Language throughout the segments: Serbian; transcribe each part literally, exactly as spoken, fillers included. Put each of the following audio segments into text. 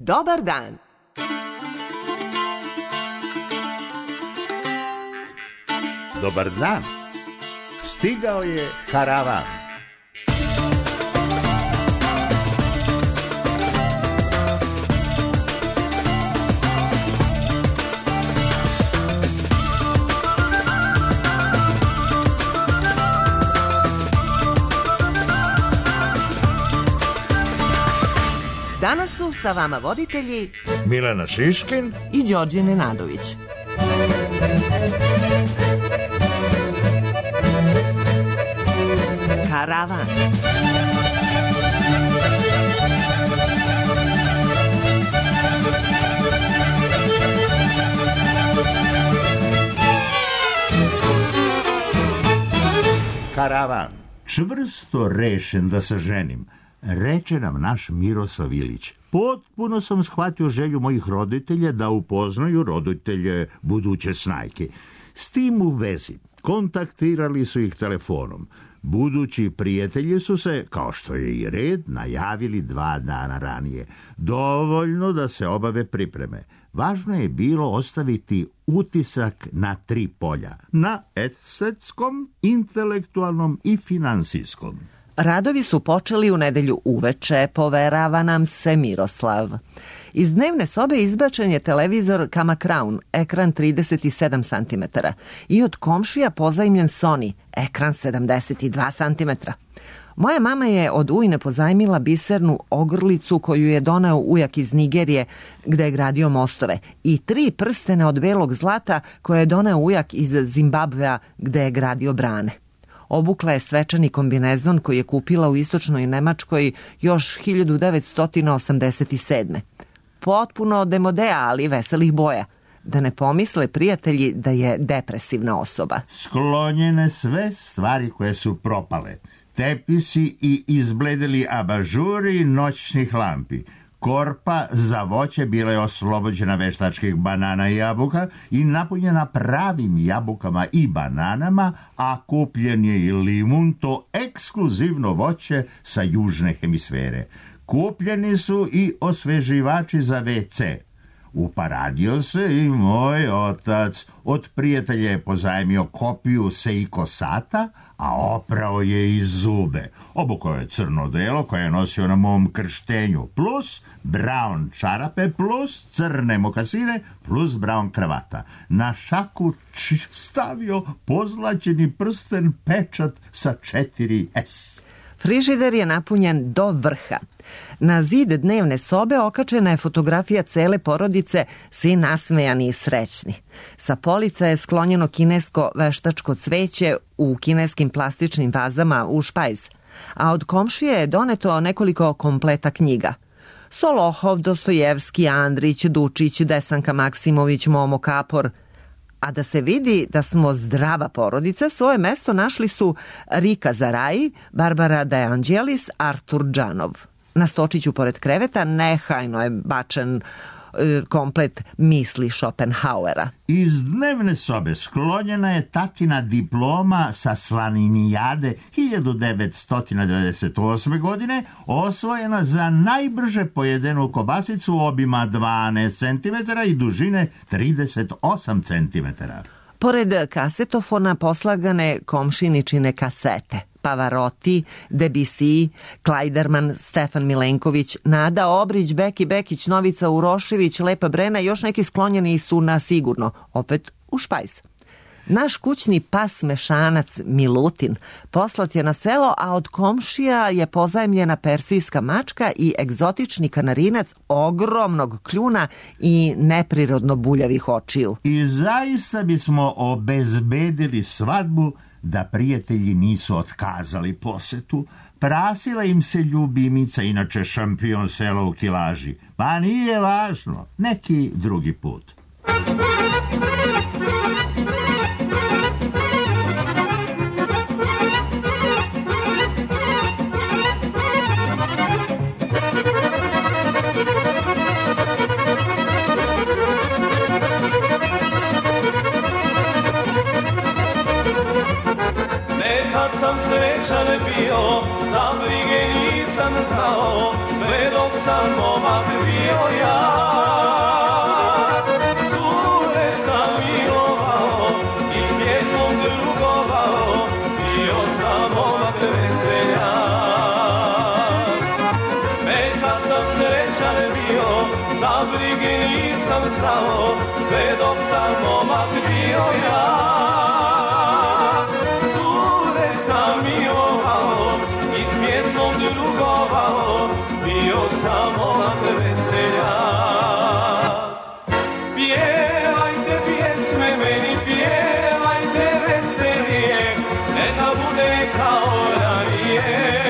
Dobar dan. Dobar dan. Stigao je karavan. Danas su sa vama voditelji Milena Šiškin i Đorđe Nenadović. Karavan. Karavan. Čvrsto rešen da se ženim, reče nam naš Miroslav Ilić. Potpuno sam shvatio želju mojih roditelja da upoznaju roditelje buduće snajke. S tim u vezi kontaktirali su ih telefonom. Budući prijatelji su se, kao što je i red, najavili dva dana ranije. Dovoljno da se obave pripreme. Važno je bilo ostaviti utisak na tri polja. Na estetskom, intelektualnom i finansijskom. Radovi su počeli u nedelju uveče, poverava nam se Miroslav. Iz dnevne sobe izbačen je televizor Kama Crown, ekran trideset sedam centimetara, i od komšija pozajmljen Sony, ekran sedamdeset dva centimetra. Moja mama je od ujne pozajmila bisernu ogrlicu koju je doneo ujak iz Nigerije, gde je gradio mostove, i tri prstene od belog zlata koje je doneo ujak iz Zimbabvea, gde je gradio brane. Obukla je svečani kombinezon koji je kupila u istočnoj Nemačkoj još hiljadu devetsto osamdeset sedme. Potpuno demodea, ali veselih boja. Da ne pomisle prijatelji da je depresivna osoba. Sklonjene sve stvari koje su propale. Tepisi i izbledeli abažuri noćnih lampi. Korpa za voće bila je oslobođena veštačkih banana i jabuka i napunjena pravim jabukama i bananama, a kupljen je i limun, to ekskluzivno voće sa južne hemisfere. Kupljeni su i osveživači za ve ce. Uparadio se i moj otac. Od prijatelja je pozajmio kopiju Seiko sata, a oprao je i zube. Obukao je crno delo koje je nosio na mom krštenju, plus brown čarape, plus crne mokasine, plus brown kravata. Na šaku stavio pozlaćeni prsten pečat sa četiri es. Frižider je napunjen do vrha. Na zid dnevne sobe okačena je fotografija cele porodice, svi nasmejani i srećni. Sa polica je sklonjeno kinesko veštačko cveće u kineskim plastičnim vazama u špajz, a od komšije je doneto nekoliko kompleta knjiga. Solohov, Dostojevski, Andrić, Dučić, Desanka Maksimović, Momo Kapor. A da se vidi da smo zdrava porodica, svoje mesto našli su Rika Zaraji, Barbara De Angelis, Artur Džanov. Na stočiću pored kreveta nehajno je bačen e, komplet misli Schopenhauera. Iz dnevne sobe sklonjena je tatina diploma sa Slaninijade hiljadu devetsto devedeset osme. godine, osvojena za najbrže pojedenu kobasicu obima dvanaest centimetara i dužine trideset osam centimetara. Pored kasetofona poslagane komšiničine kasete. Pavarotti, Debussy, Klajderman, Stefan Milenković, Nada Obrić, Beki Bekić, Novica Urošević, Lepa Brena i još neki sklonjeni su na sigurno, opet u špajz. Naš kućni pas mešanac Milutin poslat je na selo, a od komšija je pozajmljena persijska mačka i egzotični kanarinac ogromnog kljuna i neprirodno buljavih očiju. I zaista bismo obezbedili svadbu da prijatelji nisu otkazali posetu. Prasila im se ljubimica, inače šampion sela u kilaži. Pa nije važno, neki drugi put. Sam srećan bio, za brige nisam znao, sve dok sam momak bio ja. bio, za brige nisam znao, sve dok sam momak bio ja. Cure sam milovao i s pjesmom drugovao, bio sam momak veseljak. Pjevajte pjesme meni, pjevajte veselije, neka bude kao ranije.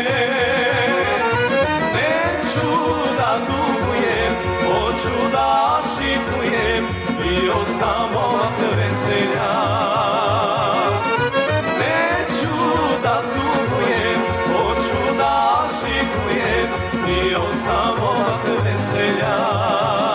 Neću da tugujem, hoću da šikujem, bio sam momak veseljak. Neću da tugujem, hoću da šikujem, bio sam momak veseljak.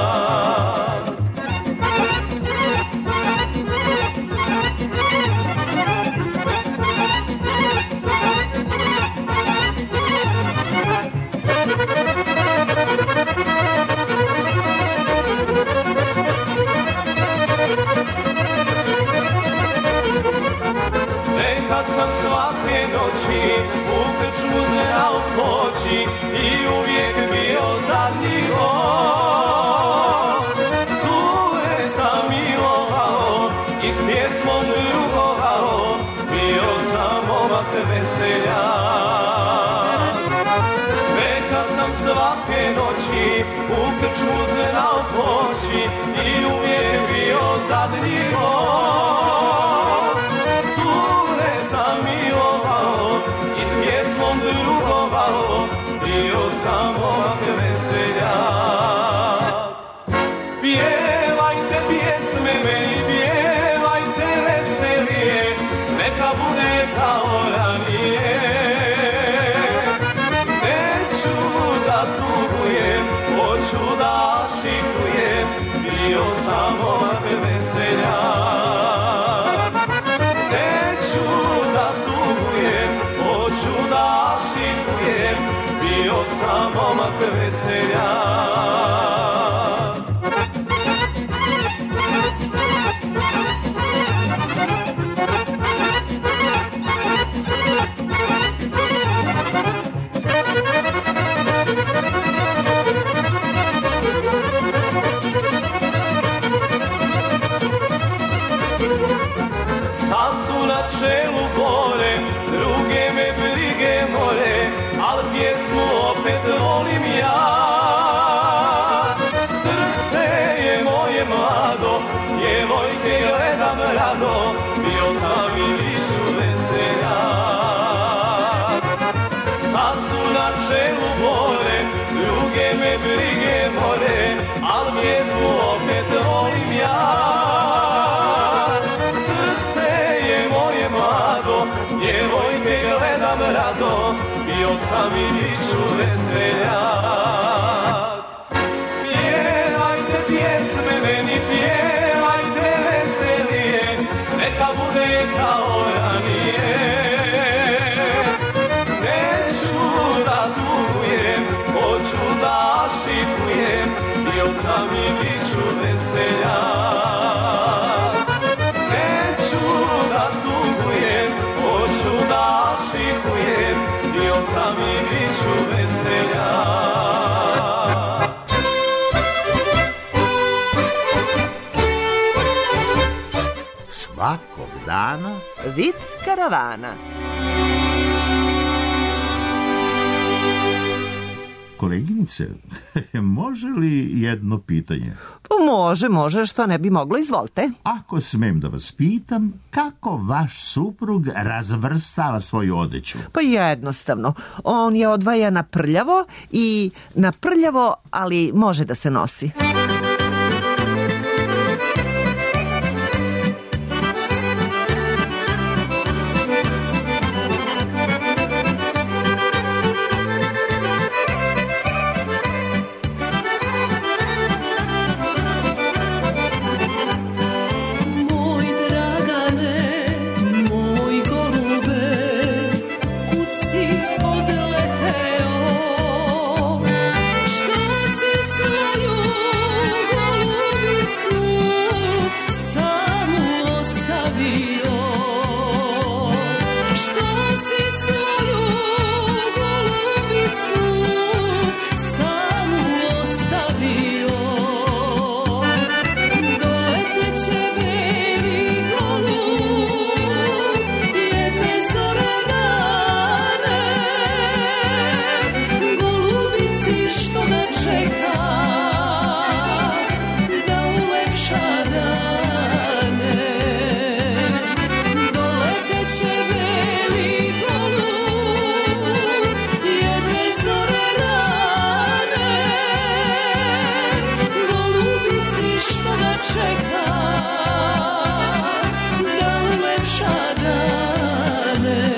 Nekad sam svake noći u krčmu znao poći i uvijek bio zadnji gost. Cure sam milovao i s pjesmom rugovao, bio sam momak veseljak. Nekad sam svake noći u krčmu znao poći i uvijek bio zadnji gost. Cure sam milovao i s pjesmom drugovao, bio sam momak veseljak. Pjevajte pjesme meni, pjevajte veselije, neka bude kao ranije. Neću da tugujem, hoću da šikujem, bio sam momak veseljak. Neću da tugujem, hoću da šikujem, bio sam momak veseljak. Sad su na čelu bore, druge me brige more, al pjesmu opet volim ja. Srce je moje mlado, djevojke gledam rado, bio sam i višu veseljak. Sad su na čelu bore, druge me brige more, al pjesmu opet volim ja. Djevojke gledam rado, bio sam i višu veseljak. Pjevajte pjesme meni, pjevajte veselije, neka bude kao ranije. Neću da tugujem, hoću da šikujem, bio sam i višu veseljak. Neću da tugujem, hoću da šikujem, bio sam i višu veseljak. Svakog dana Vic karavana. Koleginice, može li jedno pitanje? Pa može, može, što ne bi moglo, izvolite. Ako smem da vas pitam, kako vaš suprug razvrstava svoju odeću? Pa jednostavno, on je odvaja na prljavo i na prljavo, ali može da se nosi. Što si svoju čeka da ulepša dane.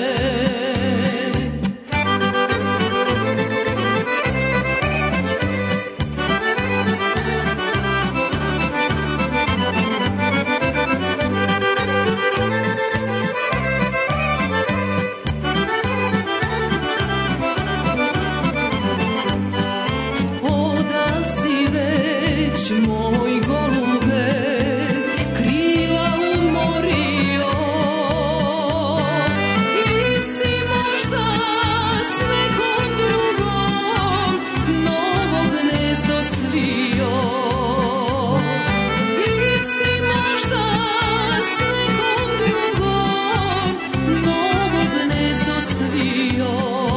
Moj golube, krila umorio, ili si možda s nekom drugom novo gnezdo svio, ili si možda s nekom drugom novo gnezdo svio,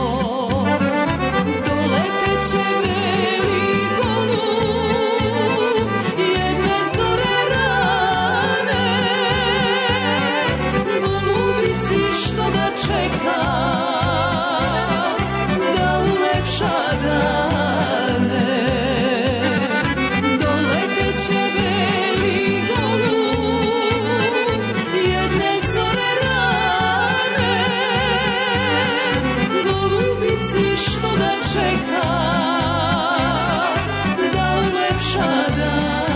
doleteće beli golub jedne zore rane, golubici što ga čeka da ulepša dane. Doleteće beli golub jedne zore rane, golubici što ga čeka da ulepša dane.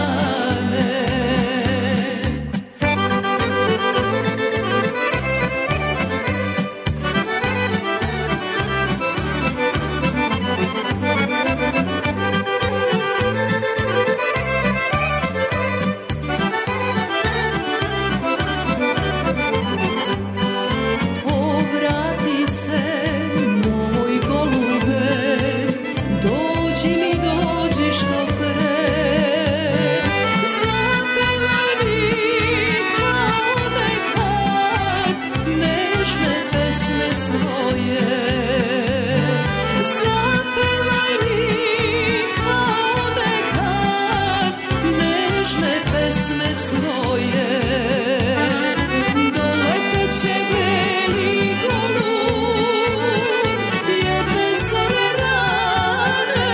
Povrati se, moj golube, dođi mi, dođi što pre. Zapevaj mi kao nekad nežne pesme svoje. Zapevaj mi kao nekad nežne pesme svoje. Doleteće beli golub jedne zore rane,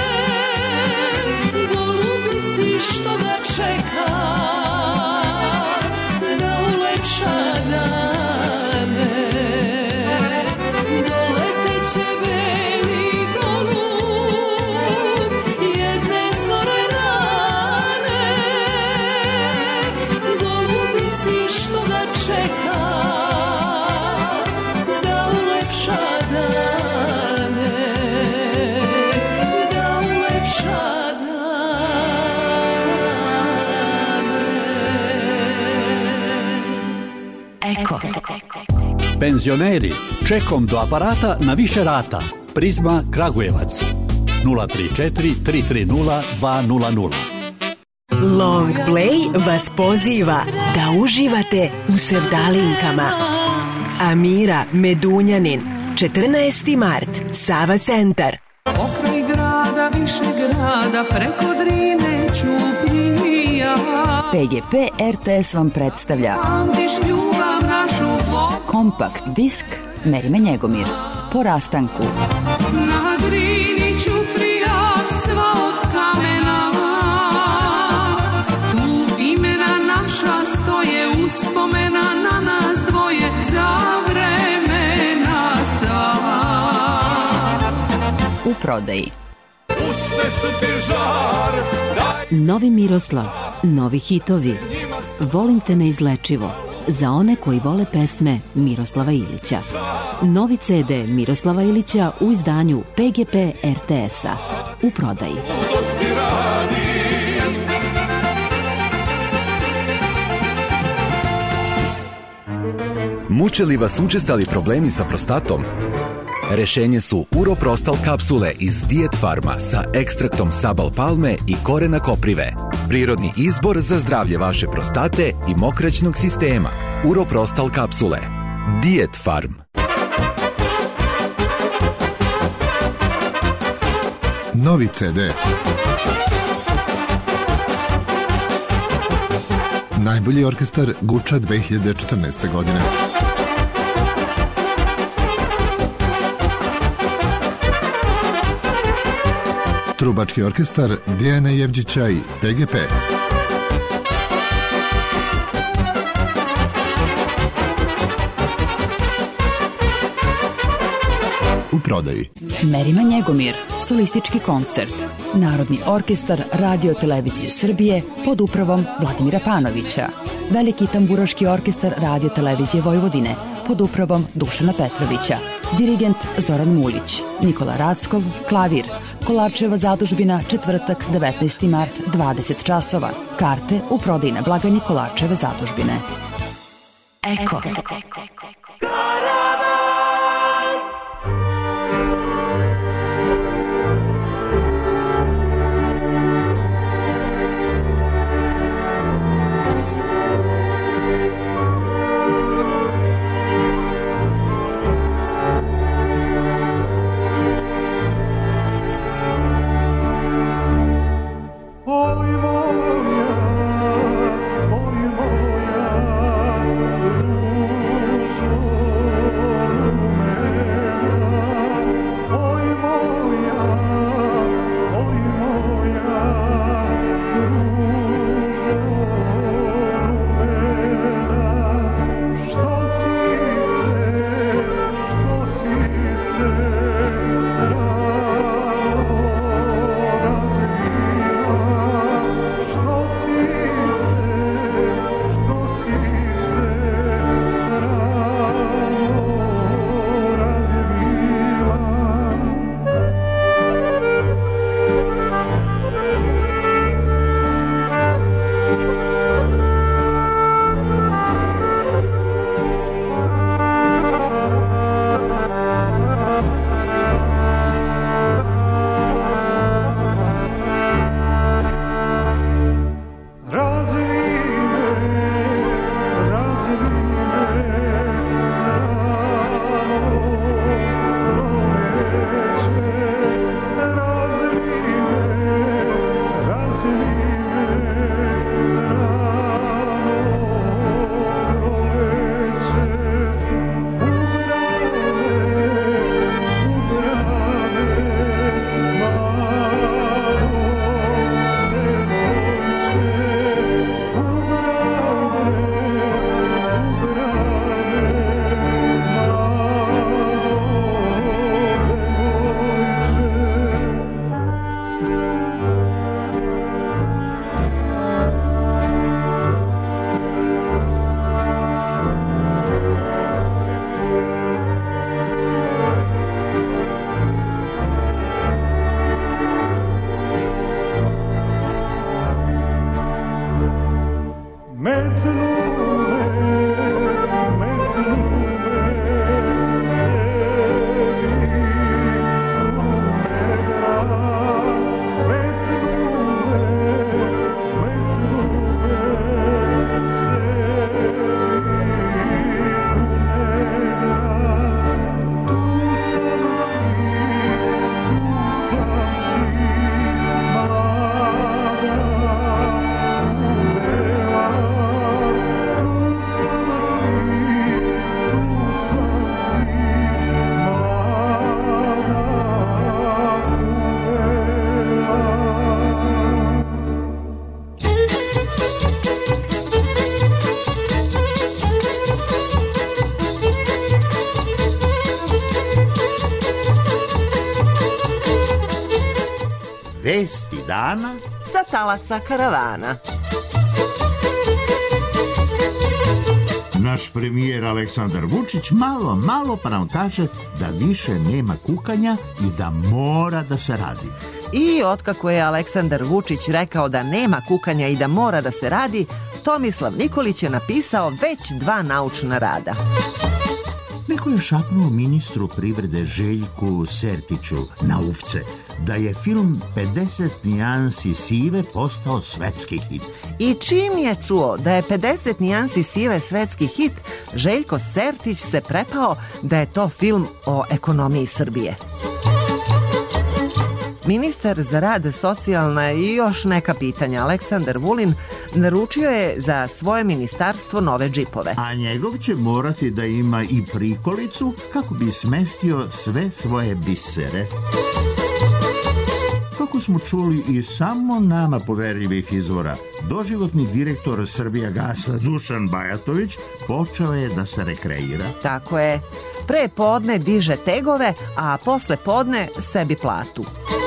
golubici što ga čeka da ulepša dane. Doleteće beli golub jedne zore rane, golubici što ga čeka da ulepša dane, da ulepša dane. Eko. Penzioneri, čekom do aparata na više rata. Prizma Kragujevac. nula tri četiri tri tri nula dva nula nula. Long Play vas poziva da uživate u sevdalinkama. Amira Medunjanin, četrnaesti mart, Sava centar. Pokraj grada, više grada, preko Drine Ćuprija. P G P R T S vam predstavlja Pamtiš ljubav našu vodu. kompakt disk Merime Njegomir. Po rastanku. Na Drini Ćuprija, sva od kamena. Tu imena naša stoje, uspomena na nas dvoje, za vremena sva. U prodaji. Usne su ti žar, daj Novi Miroslav, novi hitovi. Volim te neizlečivo. Za one koji vole pesme Miroslava Ilića. Novi C D Miroslava Ilića u izdanju P G P R T S-a. U prodaji. dosti radi. Muče li vas učestali problemi sa prostatom? Rešenje su Uroprostal kapsule iz Diet Farma sa ekstraktom sabal palme i korena koprive. Prirodni izbor za zdravlje vaše prostate i mokraćnog sistema. Uroprostal kapsule. Diet Farm. Novi C D. Najbolji orkestar Guča dve hiljade četrnaeste. godine. Trubački orkestar Dijana Jevđića i P G P. u prodaji. Merima Njegomir, solistički koncert. Narodni orkestar Radio Televizije Srbije pod upravom Vladimira Panovića. Veliki tamburaški orkestar Radio Televizije Vojvodine pod upravom Dušana Petrovića. Dirigent Zoran Mulić. Nikola Rackov, klavir. Kolarčeva zadužbina, četvrtak, devetnaesti mart, dvadeset časova. Karte u prodaji na blagajni Kolarčeve zadužbine. Eko. Vesti dana sa talasa karavana. Naš premijer Aleksandar Vučić malo, malo pa nam kaže da više nema kukanja i da mora da se radi. I otkako je Aleksandar Vučić rekao da nema kukanja i da mora da se radi, Tomislav Nikolić je napisao već dva naučna rada. Neko je šapnuo ministru privrede Željku Sertiću na ufce da je film pedeset nijansi sive postao svetski hit. I čim je čuo da je pedeset nijansi sive svetski hit, Željko Sertić se prepao da je to film o ekonomiji Srbije. Ministar za rad, socijalna i još neka pitanja Aleksandar Vulin naručio je za svoje ministarstvo nove džipove. A njegov će morati da ima i prikolicu kako bi smestio sve svoje bisere. Kako kako smo čuli i samo nama poverljivih izvora, doživotni direktor Srbijagasa Dušan Bajatović počeo je da se rekreira. Tako je. Pre podne diže tegove, a posle podne sebi platu.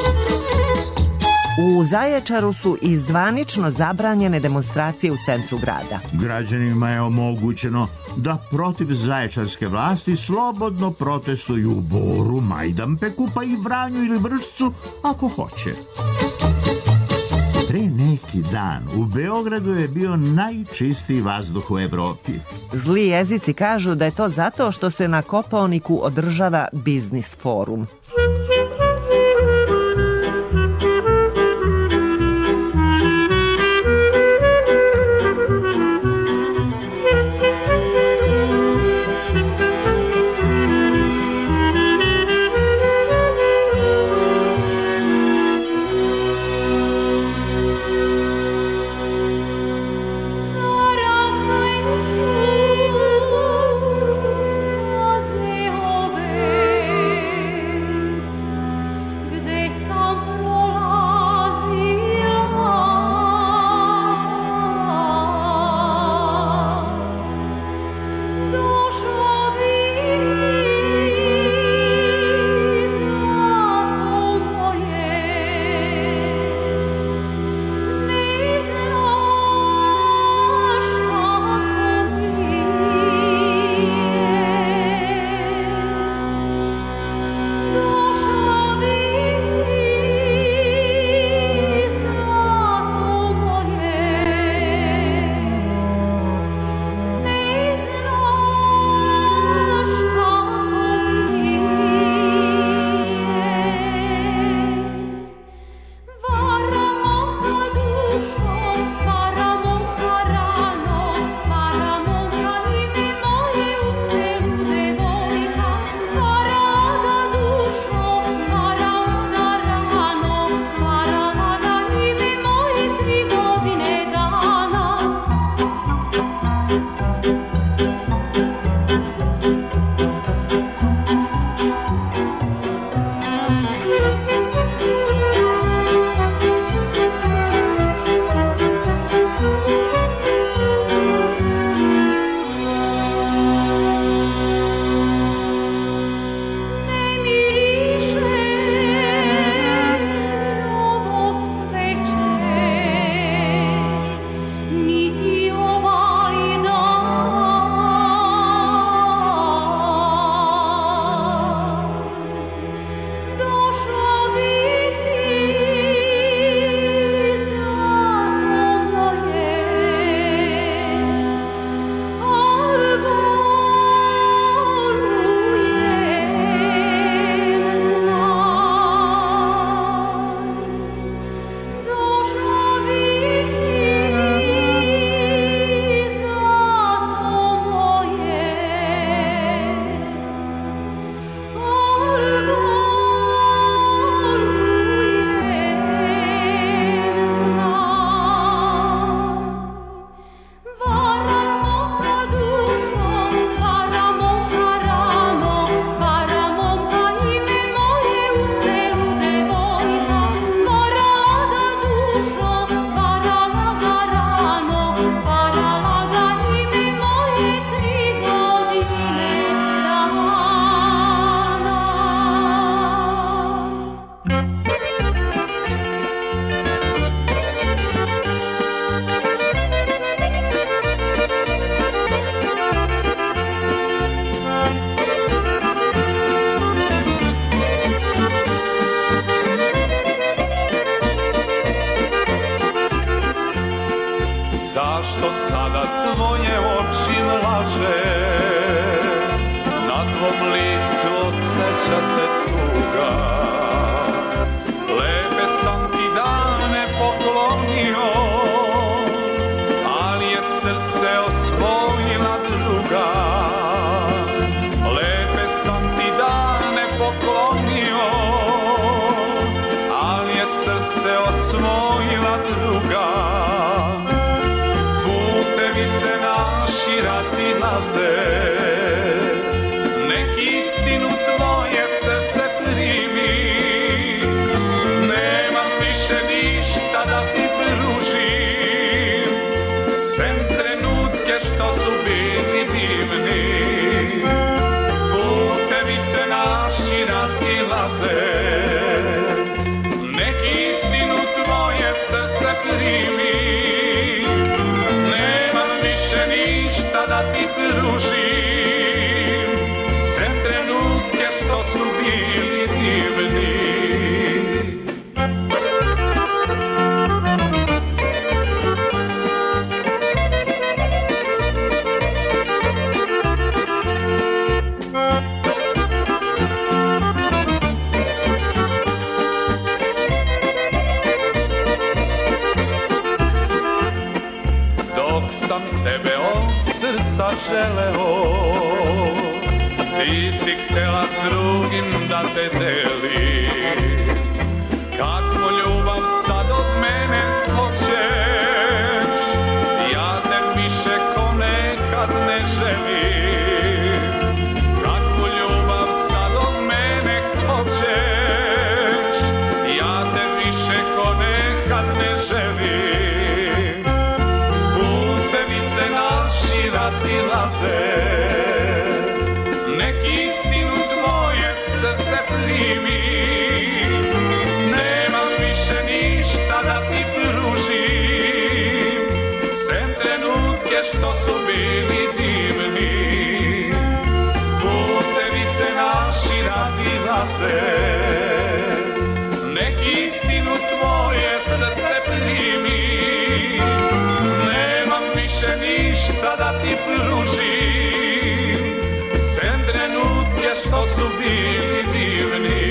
U Zaječaru su i zvanično zabranjene demonstracije u centru grada. Građanima je omogućeno da protiv zaječarske vlasti slobodno protestuju u Boru, Majdanpeku, pa i Vranju ili Vršcu, ako hoće. Pre neki dan u Beogradu je bio najčistiji vazduh u Evropi. Zli jezici kažu da je to zato što se na Kopaoniku održava biznis forum. Zašto sada tvoje oči laže, na tvom licu osjeća se tuga. Lepe sam ti dane poklonio, ali je srce osvojila druga. Lepe sam ti dane poklonio, ali je srce osvojila druga. Razilaze, nek istinu tvoje srce primi. Nemam sam tebe od srca želeo, ti si htela s drugim da te deli. Kakvu ljubav sad od mene hoćeš, ja te više ko nekad ne želim. Kakvu ljubav sad od mene hoćeš, ja te više ko nekad ne želim. Putevi se naši razilaze, neki istinu tvoje srce primi. Nemam više ništa da ti pružim, sem trenutke što su bili divni. Putevi se naši razilaze, neki istinu tvoje srce primi. Nemam više ništa da ti pružim, sem trenutke što su bili divni.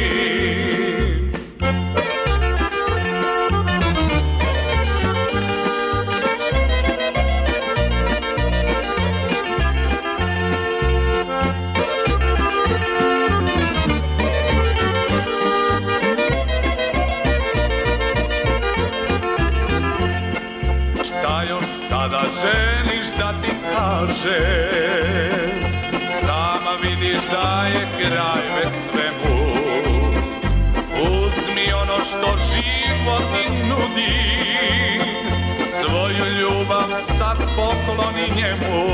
Šta još sada želiš da ti kažem? Sama vidiš da je kraj već svemu. Uzmi ono što život ti nudi, svoju ljubav sad pokloni njemu.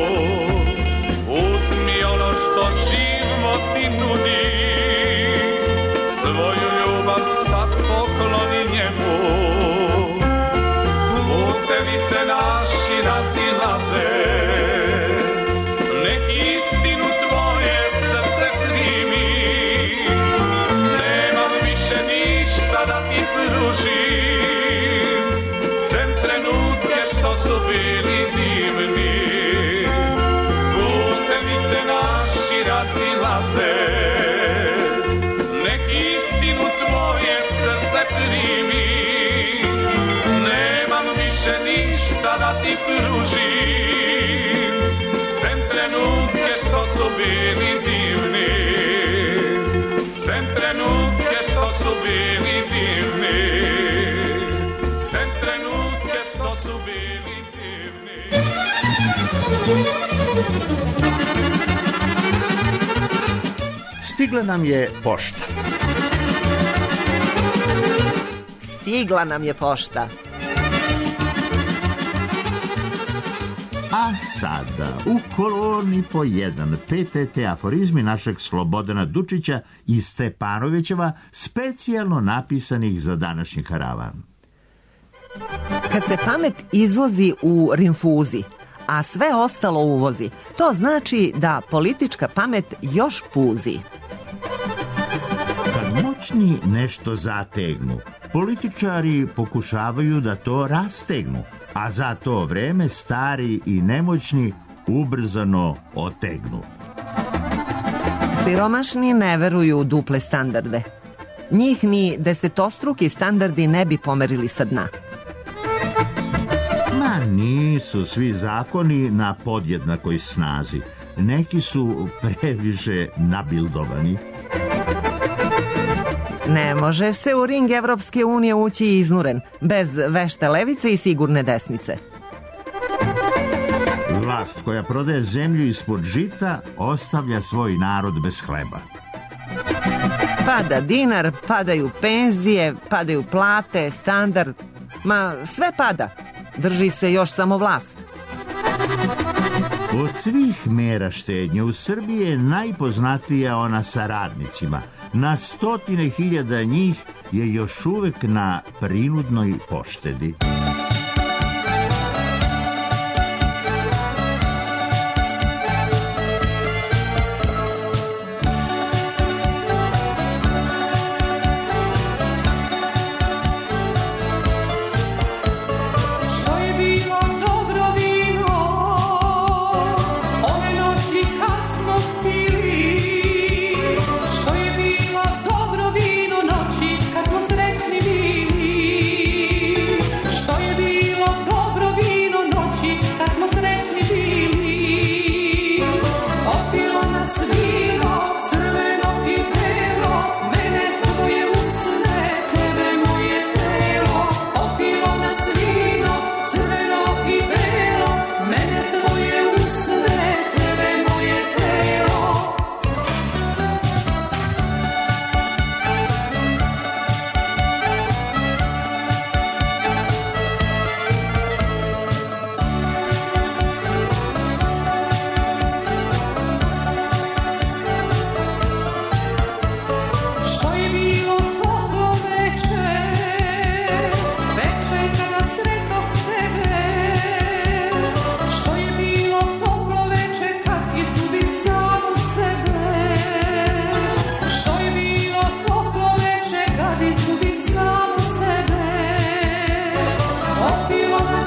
Uzmi ono što život ti nudi, svoju ljubav sad pokloni njemu. Putevi se naši razilaze, neki istinu tvoje srce primi. Nemam više ništa da ti pružim, sem trenutke što su bili divni. Putevi se naši razilaze, neki istinu tvoje srce primi. Nemam više ništa da ti pružim, sem trenutke što su bili divni. Sem trenutke što su bili divni. Sem trenutke što su bili divni. Stigla nam je pošta. Stigla nam je pošta. A sada, u koloni po jedan, P T T aforizmi našeg Slobodana Dučića i Stepanovićeva, specijalno napisanih za današnji karavan. Kad se pamet izvozi u rinfuzi, a sve ostalo uvozi, to znači da politička pamet još puzi. Kad moćni nešto zategnu, političari pokušavaju da to rastegnu, a za to vreme stari i nemoćni ubrzano otegnu. Siromašni ne veruju u duple standarde. Njih ni desetostruki standardi ne bi pomerili sa dna. Ma nisu svi zakoni na podjednakoj snazi. Neki su previše nabildovani. Ne može se u ring Evropske unije ući iznuren, bez vešte levice i sigurne desnice. Vlast koja prodaje zemlju ispod žita ostavlja svoj narod bez hleba. Pada dinar, padaju penzije, padaju plate, standard. Ma sve pada. Drži se još samo vlast. Od svih mera štednje u Srbiji je najpoznatija ona sa radnicima. Na stotine hiljada njih je još uvek na prinudnoj poštedi. Što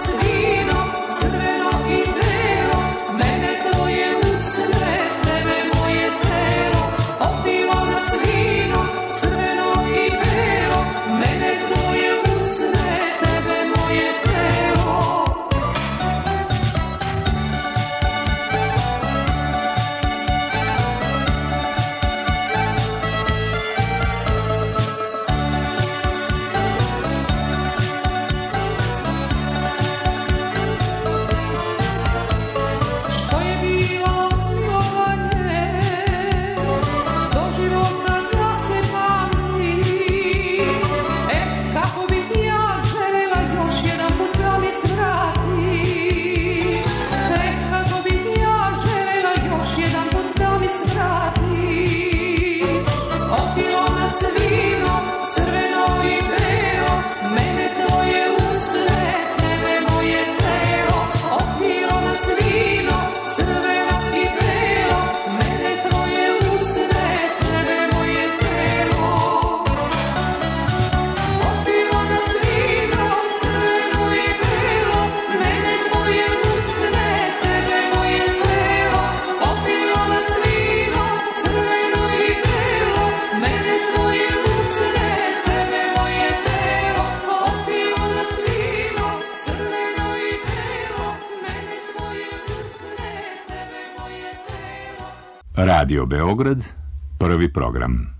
Radio Beograd, prvi program.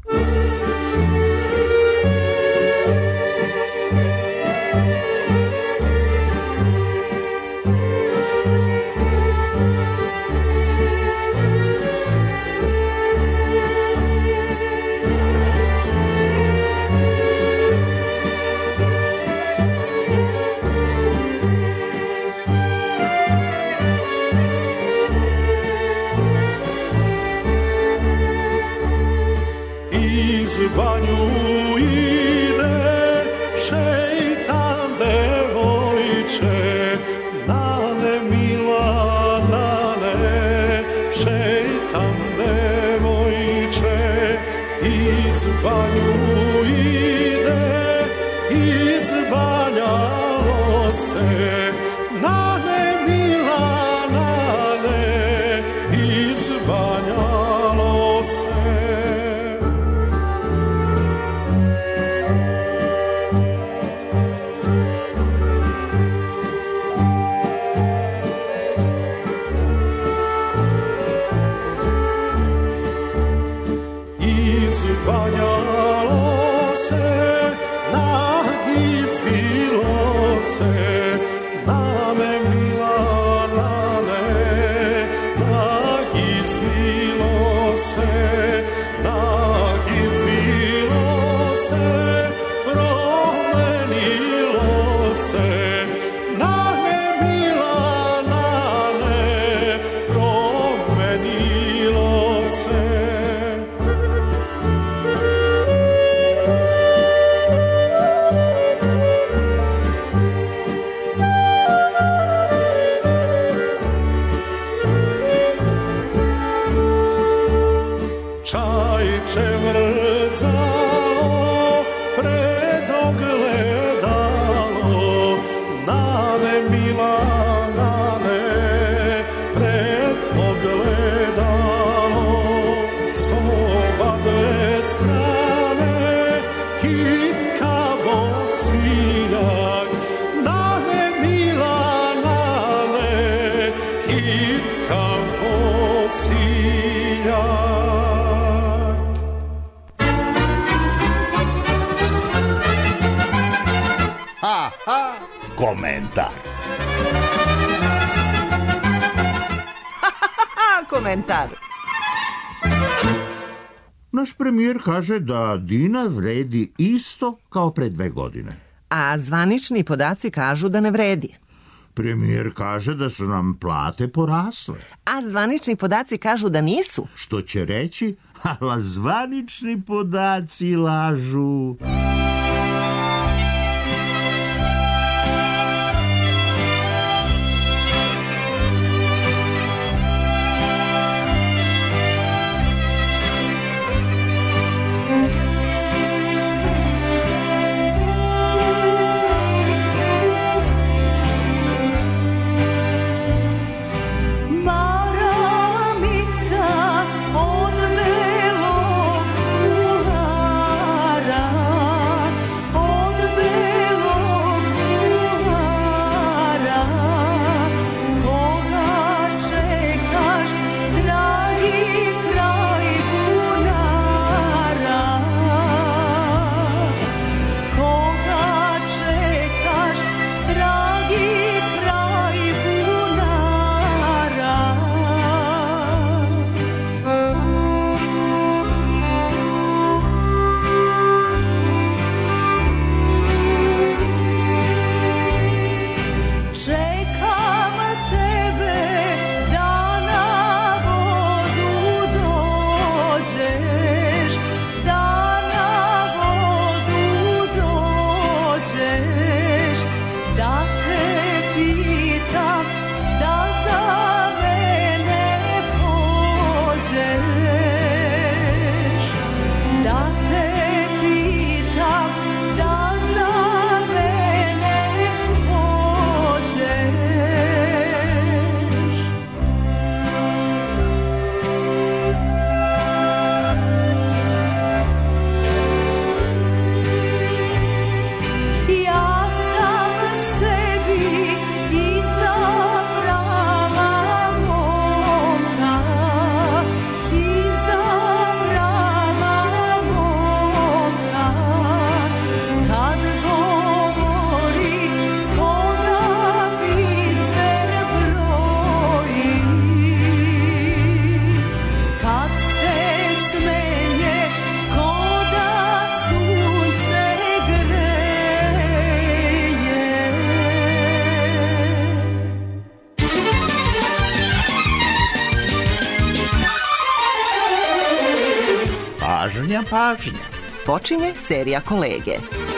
Komentar. Komentar. Naš premijer kaže da dinar vredi isto kao pre dve godine. A zvanični podaci kažu da ne vredi. Premijer kaže da su nam plate porasle. A zvanični podaci kažu da nisu. Što će reći, ali zvanični podaci lažu. sklanjam pažnju. Počinje serija Kolege.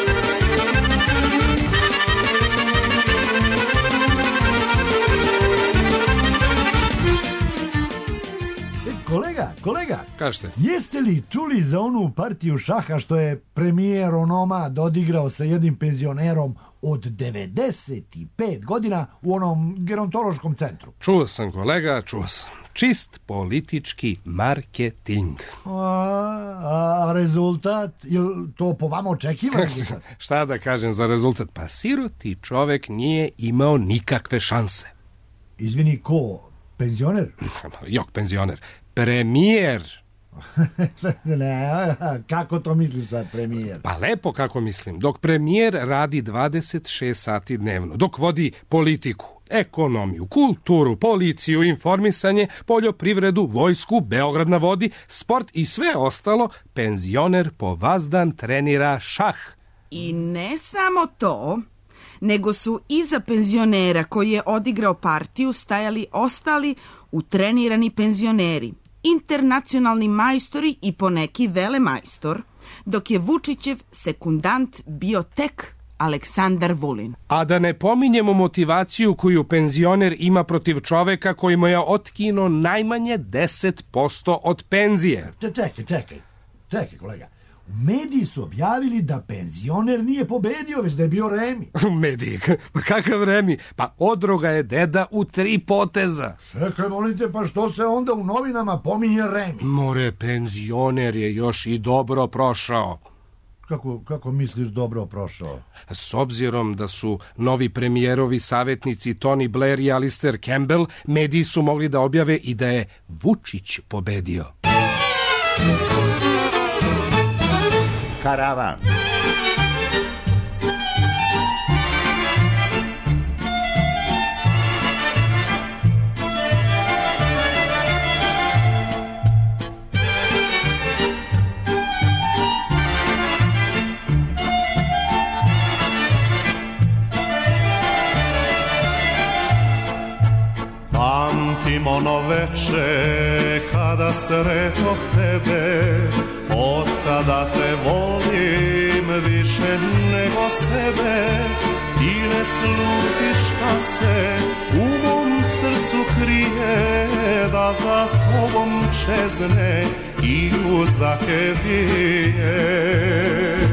Kolega, kolega, kažete, jeste li čuli za onu partiju šaha što je premijer onomad odigrao sa jednim penzionerom od devedeset pet godina u onom gerontološkom centru? Čuo sam, kolega, čuo sam. Čist politički marketing. A, a rezultat? Je to po vama očekivan? Šta da kažem za rezultat? Pa siroti čovek nije imao nikakve šanse. Izvini, ko? Penzioner? Jok, penzioner. Premijer. Ne, kako to mislim sad, premijer? Pa lepo kako mislim. Dok premijer radi dvadeset šest sati dnevno, dok vodi politiku, ekonomiju, kulturu, policiju, informisanje, poljoprivredu, vojsku, Beograd na vodi, sport i sve ostalo, penzioner po vazdan trenira šah. I ne samo to, nego su iza penzionera koji je odigrao partiju stajali ostali utrenirani penzioneri, internacionalni majstori i poneki velemajstor, dok je Vučićev sekundant bio tek Aleksandar Vulin. A da ne pominjemo motivaciju koju penzioner ima protiv čoveka koji mu je otkino najmanje deset posto od penzije. Čekaj, čekaj, čekaj kolega. Mediji su objavili da penzioner nije pobedio, već da je bio Remi. Mediji? Pa kakav Remi? Pa odroga je deda u tri poteza. Čekaj, molite, pa što se onda u novinama pominje Remi? More, penzioner je još i dobro prošao. Kako, kako misliš dobro prošao? S obzirom da su novi premijerovi savjetnici Tony Blair i Alistair Campbell, mediji su mogli da objave i da je Vučić pobedio. Karavan. Pamtim ono veče kada sretoh tebe, od tada te volim više nego sebe. Ti ne slutiš šta se u mom srcu krije, da za tobom čezne i uzdake bije.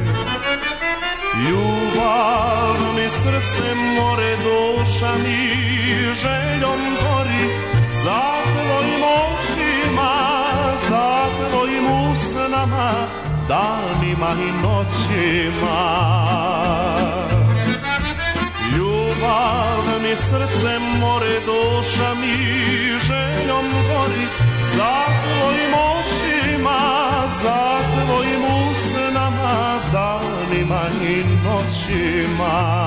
Ljubav mi srce more, duša mi željom gori, za tvojim očima, za tvojim usnama, danima i noćima. Ljubav mi srce more, duša mi željom gori, za tvojim očima, za tvojim usnama, danima i noćima.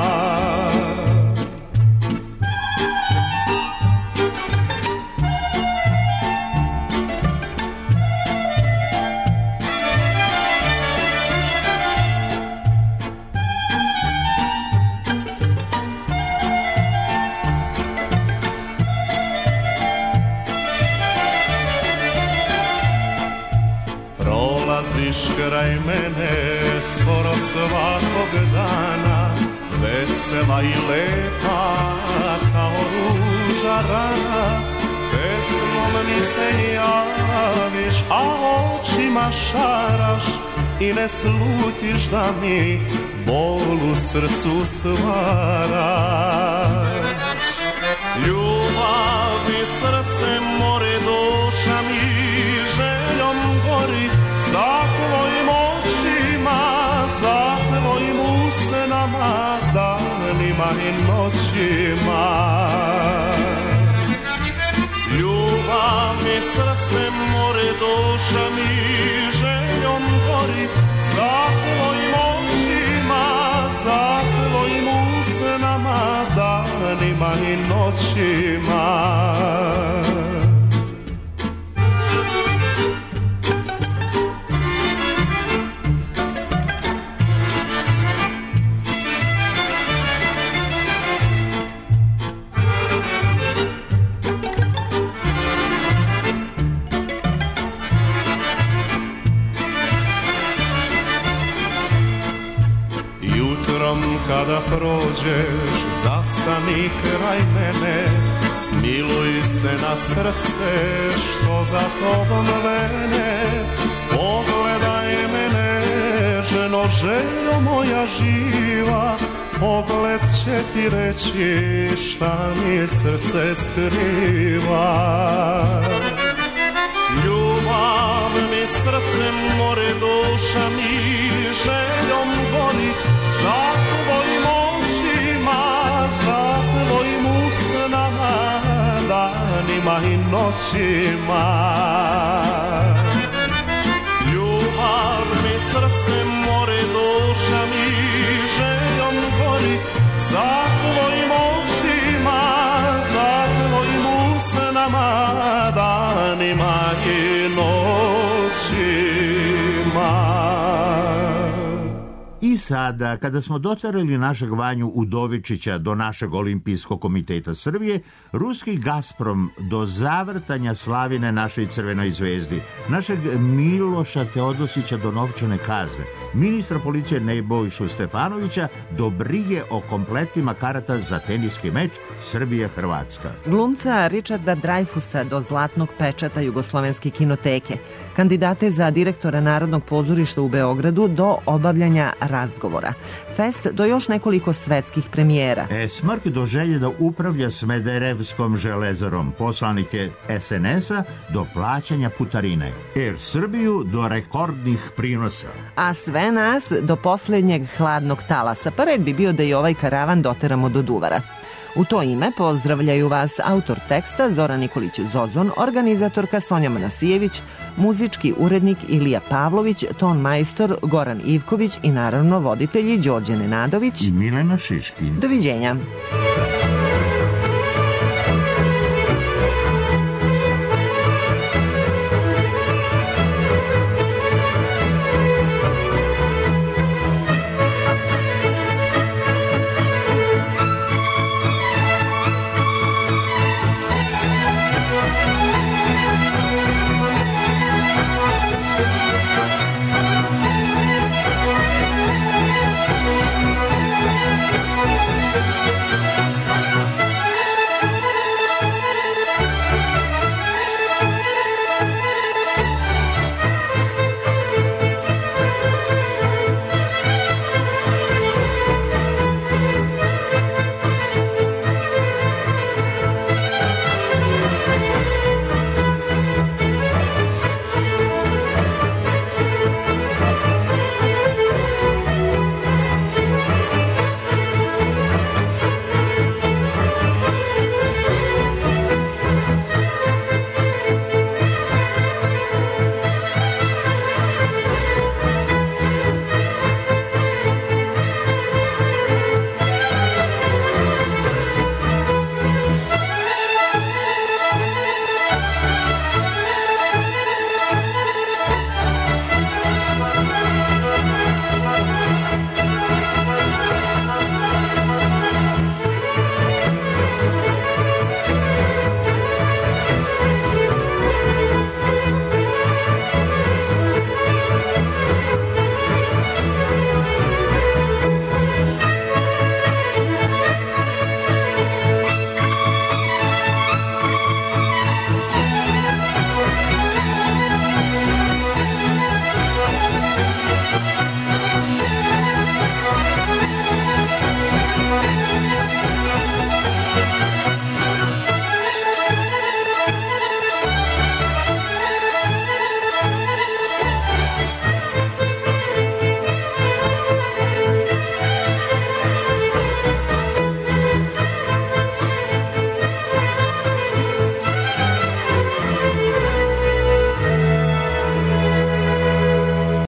Prolaziš kraj mene skoro svakog dana, vesela i lepa kao ruža rana. Pesmom mi se javiš, a očima šaraš i ne slutiš da mi bol u srcu stvaraš. Ljubav mi srce more, duša mi željom gori, za tvojim očima, za tvojim usnama, danima i noćima. Ljubav mi srce more, duša mi željom gori, za tvojim očima, za tvojim usnama, danima i noćima. dođeš, zastani kraj mene, smiluj se na srce što za tobom vene. Pogledaj mene, ženo, željo moja živa, pogled će ti reći šta mi srce skriva. Ljubav mi srcem more, duša mi željom gori, za tvojim očima, za tvojim usnama, danima i noćima. Ljubav mi srcem more, duša mi željom gori, za tvojim očima, za tvojim usnama, danima i noćima. I sada, kada smo dotarali našeg Vanju Udovičića do našeg Olimpijskog komiteta Srbije, ruski Gazprom do zavrtanja slavine našoj Crvenoj zvezdi, našeg Miloša Teodosića do novčane kazne, ministra policije Nebojšu Stefanovića do brige o kompletima karata za teniski meč Srbija-Hrvatska. Glumca Richarda Dreyfusa do zlatnog pečata Jugoslovenske kinoteke, kandidate za direktora Narodnog pozorišta u Beogradu do obavljanja razgovora, fest do još nekoliko svetskih premijera. Esmark do želje da upravlja Smederevskom železarom, poslanike es en es-a do plaćanja putarine, Er Srbiju do rekordnih prinosa. A sve nas do posljednjeg hladnog talasa, pa red bi bio da i ovaj karavan doteramo do Duvara. U to ime pozdravljaju vas autor teksta Zoran Nikolić Zozon, organizatorka Sonja Manasijević, muzički urednik Ilija Pavlović, ton majstor Goran Ivković i naravno voditelji Đorđe Nenadović i Milena Šiškin. Doviđenja.